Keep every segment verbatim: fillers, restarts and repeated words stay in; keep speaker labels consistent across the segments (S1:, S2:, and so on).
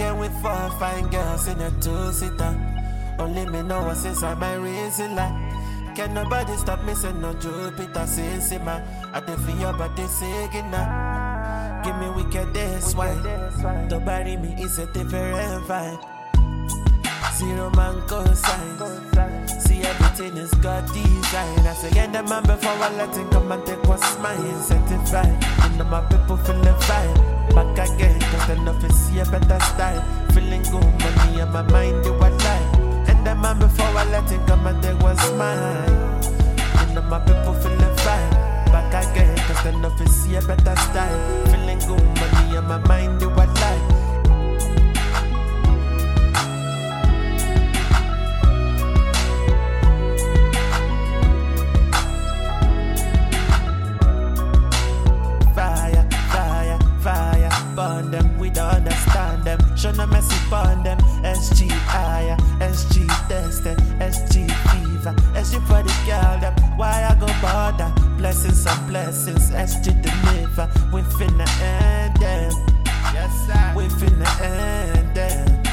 S1: Weekend with four fine girls in a two-seater. Only me know what's inside my racing life. Can nobody stop me, say no Jupiter, say Sima. I dey feel your body singing now. Give me wicked this wine. To bury me is a different vibe. Zero man cosine. See everything is God design. I say, yeah, the man before I let him come and take what's mine. Certified. You know my people feel the vibe. Back again, cause they know to see a better style. Feeling good, money in my mind, you what lie. And the man before I let him come and take what's mine. You know my people feel the vibe. Back again, cause they know to see a better style. Feeling good, money in my mind, you what lie. Burn them, we don't understand them. Show no mercy upon them. S G higher, S G tested, S G fever, S G for the girl them. Why I go bother? Blessings and blessings, S G deliver. We finna end them. Yes sir. We finna end them.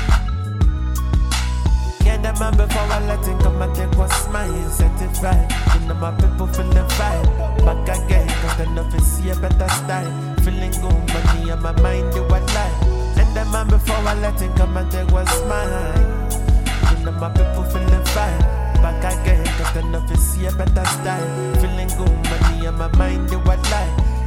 S1: Get the man before I let him come and take what's mine. Certified. You know my people feel the vibe. Back again, cause they know to see a better style. Feeling good, money in my mind, you what lie. And the man before I let him come and take what's mine. You know my people feel the vibe. Back again, cause they know to see a better style. Feeling good, money in my mind, you what lie.